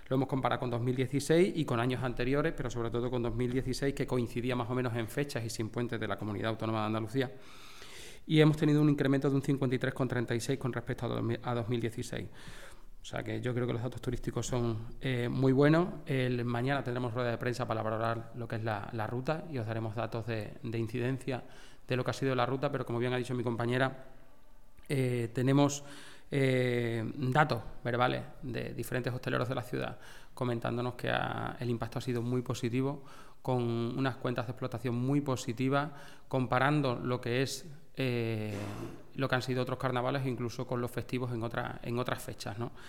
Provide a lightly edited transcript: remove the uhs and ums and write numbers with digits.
Lo hemos comparado con 2016 y con años anteriores, pero sobre todo con 2016, que coincidía más o menos en fechas y sin puentes de la Comunidad Autónoma de Andalucía. Y hemos tenido un incremento de un 53,36 con respecto a 2016. O sea que yo creo que los datos turísticos son muy buenos. Mañana tendremos rueda de prensa para valorar lo que es la ruta y os daremos datos de incidencia de lo que ha sido la ruta, pero como bien ha dicho mi compañera, tenemos datos verbales de diferentes hosteleros de la ciudad comentándonos que el impacto ha sido muy positivo, con unas cuentas de explotación muy positivas, comparando lo que es lo que han sido otros carnavales, incluso con los festivos en otras fechas, ¿no?